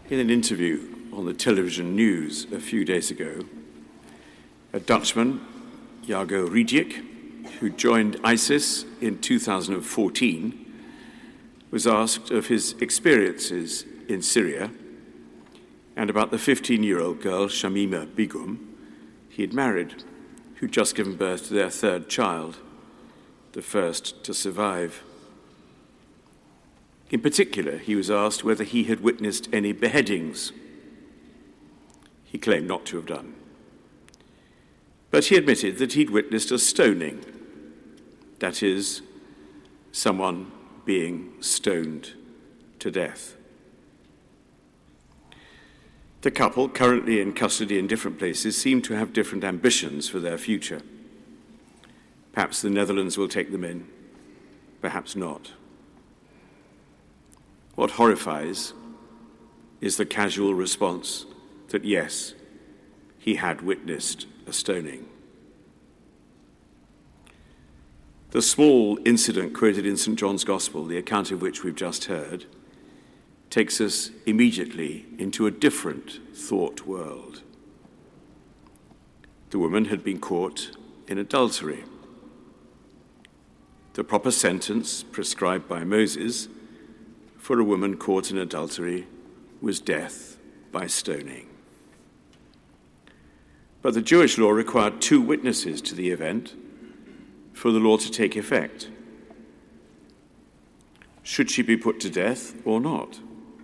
In an interview on the television news a few days ago, a Dutchman, Jago Riedijk, who joined ISIS in 2014, was asked of his experiences in Syria and about the 15-year-old girl, Shamima Begum, he had married, who'd just given birth to their third child, the first to survive. In particular, he was asked whether he had witnessed any beheadings. He claimed not to have done. But he admitted that he'd witnessed a stoning, that is, someone being stoned to death. The couple, currently in custody in different places, seem to have different ambitions for their future. Perhaps the Netherlands will take them in, perhaps not. What horrifies is the casual response that, yes, he had witnessed a stoning. The small incident quoted in St. John's Gospel, the account of which we've just heard, takes us immediately into a different thought world. The woman had been caught in adultery. The proper sentence prescribed by Moses for a woman caught in adultery was death by stoning. But the Jewish law required 2 witnesses to the event for the law to take effect. Should she be put to death or not?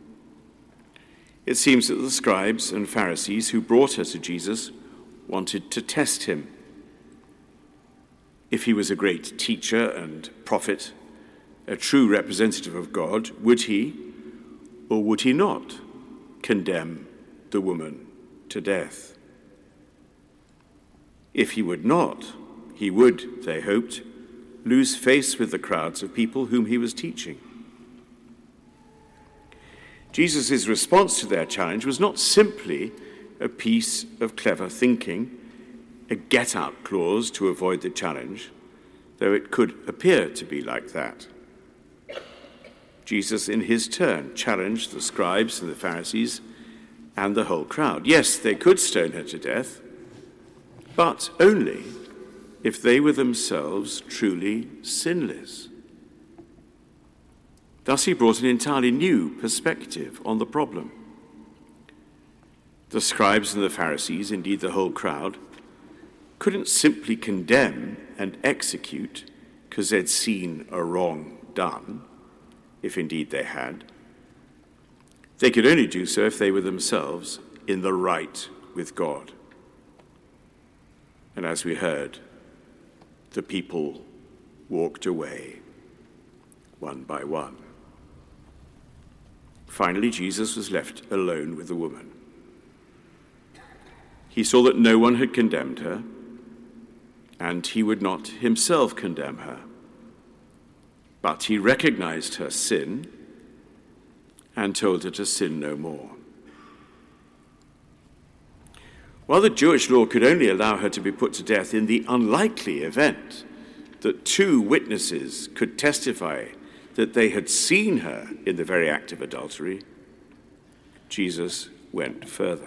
It seems that the scribes and Pharisees who brought her to Jesus wanted to test him. If he was a great teacher and prophet, a true representative of God, would he or would he not condemn the woman to death? If he would not, he would, they hoped, lose face with the crowds of people whom he was teaching. Jesus' response to their challenge was not simply a piece of clever thinking, a get-out clause to avoid the challenge, though it could appear to be like that. Jesus, in his turn, challenged the scribes and the Pharisees and the whole crowd. Yes, they could stone her to death, but only if they were themselves truly sinless. Thus, he brought an entirely new perspective on the problem. The scribes and the Pharisees, indeed the whole crowd, couldn't simply condemn and execute because they'd seen a wrong done, if indeed they had. They could only do so if they were themselves in the right with God. And as we heard, the people walked away one by one. Finally, Jesus was left alone with the woman. He saw that no one had condemned her, and he would not himself condemn her. But he recognized her sin and told her to sin no more. While the Jewish law could only allow her to be put to death in the unlikely event that 2 witnesses could testify that they had seen her in the very act of adultery, Jesus went further.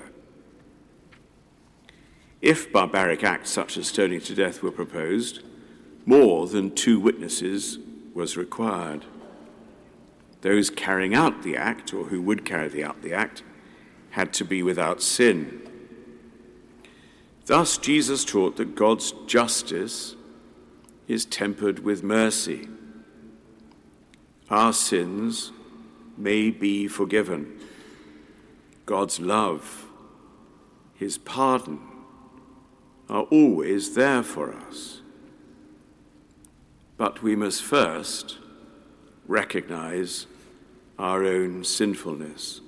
If barbaric acts such as stoning to death were proposed, more than 2 witnesses was required. Those carrying out the act, or who would carry out the act, had to be without sin. Thus, Jesus taught that God's justice is tempered with mercy. Our sins may be forgiven. God's love, his pardon, are always there for us. But we must first recognize our own sinfulness.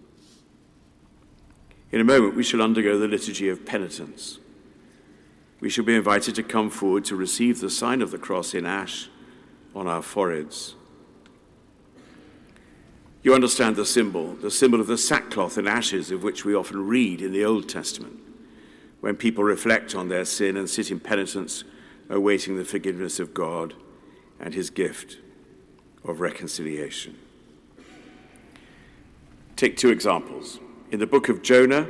In a moment, we shall undergo the liturgy of penitence. We shall be invited to come forward to receive the sign of the cross in ash on our foreheads. You understand the symbol of the sackcloth and ashes of which we often read in the Old Testament, when people reflect on their sin and sit in penitence, awaiting the forgiveness of God and his gift of reconciliation. Take two examples. In the book of Jonah,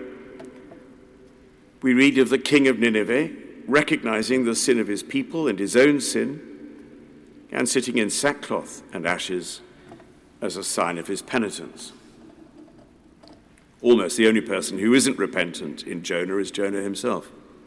we read of the king of Nineveh recognizing the sin of his people and his own sin, and sitting in sackcloth and ashes as a sign of his penitence. Almost the only person who isn't repentant in Jonah is Jonah himself.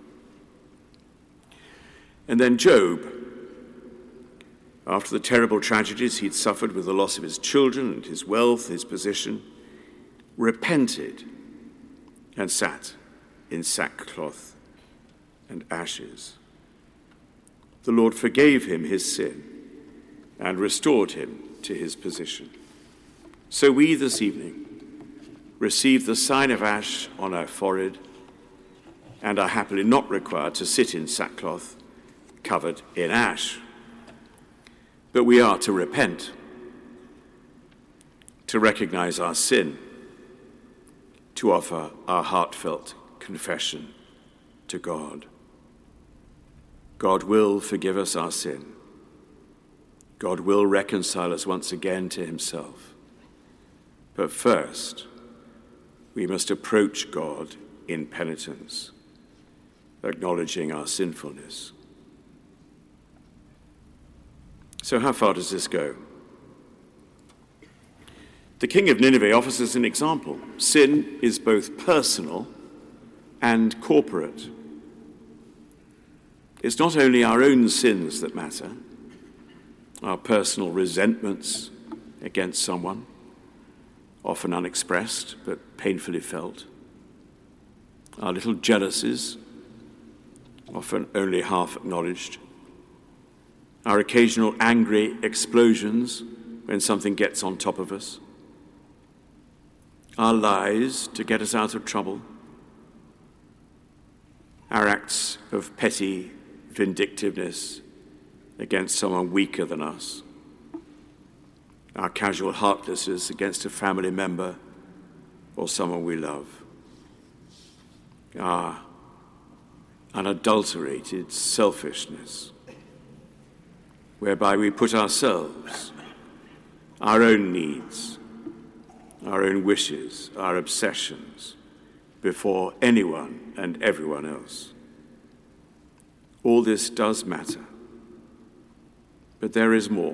And then Job, after the terrible tragedies he'd suffered with the loss of his children and his wealth, his position, repented and sat in sackcloth and ashes. The Lord forgave him his sin and restored him to his position. So we this evening receive the sign of ash on our forehead and are happily not required to sit in sackcloth covered in ash. But we are to repent, to recognize our sin, to offer our heartfelt confession to God. God will forgive us our sin. God will reconcile us once again to himself. But first, we must approach God in penitence, acknowledging our sinfulness. So how far does this go? The king of Nineveh offers us an example. Sin is both personal and corporate. It's not only our own sins that matter, our personal resentments against someone, often unexpressed but painfully felt, our little jealousies, often only half acknowledged, our occasional angry explosions when something gets on top of us, our lies to get us out of trouble, our acts of petty vindictiveness against someone weaker than us, our casual heartlessness against a family member or someone we love, our unadulterated selfishness, whereby we put ourselves, our own needs, our own wishes, our obsessions, before anyone and everyone else. All this does matter, but there is more.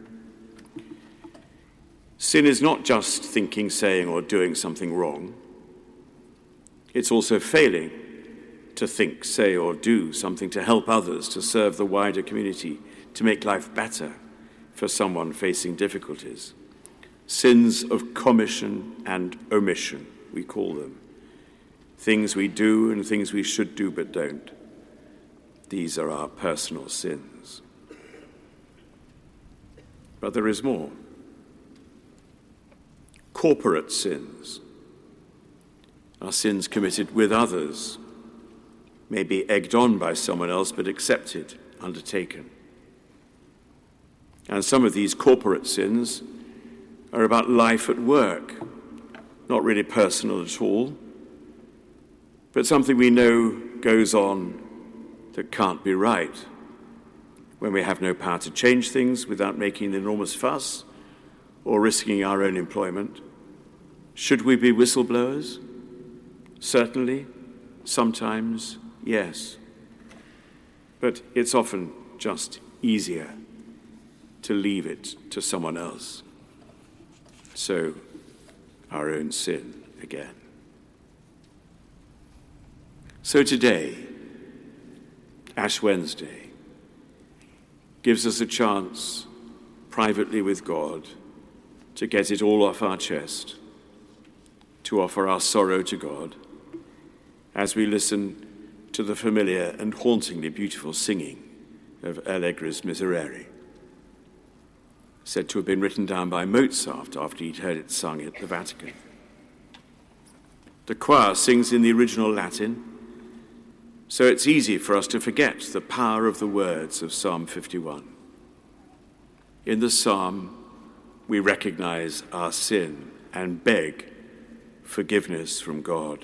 Sin is not just thinking, saying, or doing something wrong. It's also failing to think, say, or do something to help others, to serve the wider community, to make life better for someone facing difficulties. Sins of commission and omission, we call them. Things we do and things we should do but don't. These are our personal sins. But there is more. Corporate sins are sins committed with others, maybe egged on by someone else, but accepted, undertaken. And some of these corporate sins are about life at work, not really personal at all, but something we know goes on that can't be right, when we have no power to change things without making an enormous fuss or risking our own employment. Should we be whistleblowers? Certainly. Sometimes, yes. But it's often just easier to leave it to someone else. So, our own sin again. So today, Ash Wednesday, gives us a chance, privately with God, to get it all off our chest, to offer our sorrow to God, as we listen to the familiar and hauntingly beautiful singing of Allegri's Miserere, said to have been written down by Mozart after he'd heard it sung at the Vatican. The choir sings in the original Latin, so it's easy for us to forget the power of the words of Psalm 51. In the psalm, we recognize our sin and beg forgiveness from God.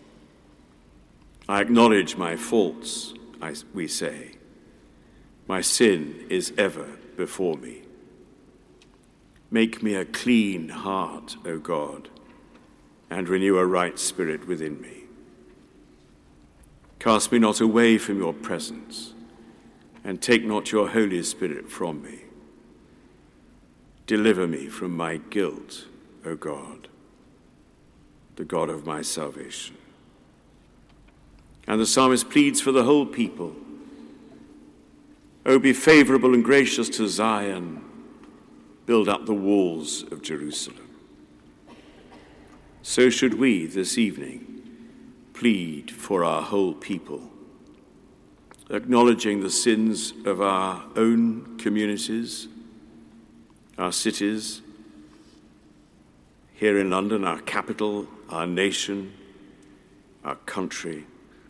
I acknowledge my faults, we say. My sin is ever before me. Make me a clean heart, O God, and renew a right spirit within me. Cast me not away from your presence, and take not your Holy Spirit from me. Deliver me from my guilt, O God, the God of my salvation. And the psalmist pleads for the whole people. O be favorable and gracious to Zion, build up the walls of Jerusalem. So should we this evening plead for our whole people, acknowledging the sins of our own communities, our cities, here in London, our capital, our nation, our country.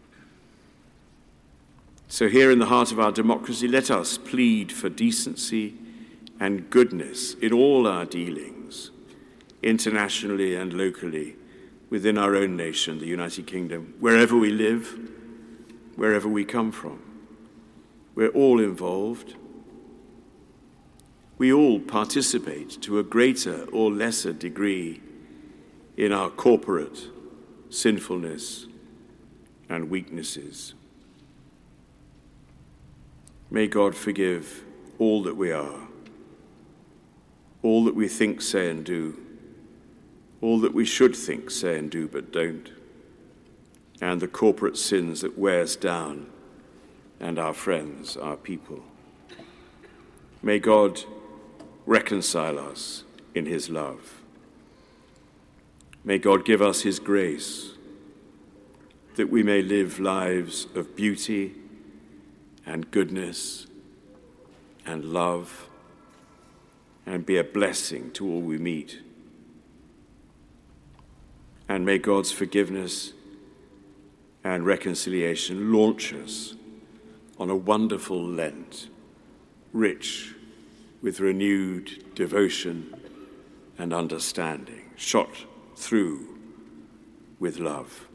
So here in the heart of our democracy, let us plead for decency and goodness in all our dealings, internationally and locally, within our own nation, the United Kingdom, wherever we live, wherever we come from. We're all involved. We all participate to a greater or lesser degree in our corporate sinfulness and weaknesses. May God forgive all that we are, all that we think, say, and do, all that we should think, say, and do, but don't, and the corporate sins that wear us down, and our friends, our people. May God reconcile us in his love. May God give us his grace, that we may live lives of beauty and goodness and love, and be a blessing to all we meet. And may God's forgiveness and reconciliation launch us on a wonderful Lent, rich with renewed devotion and understanding, shot through with love.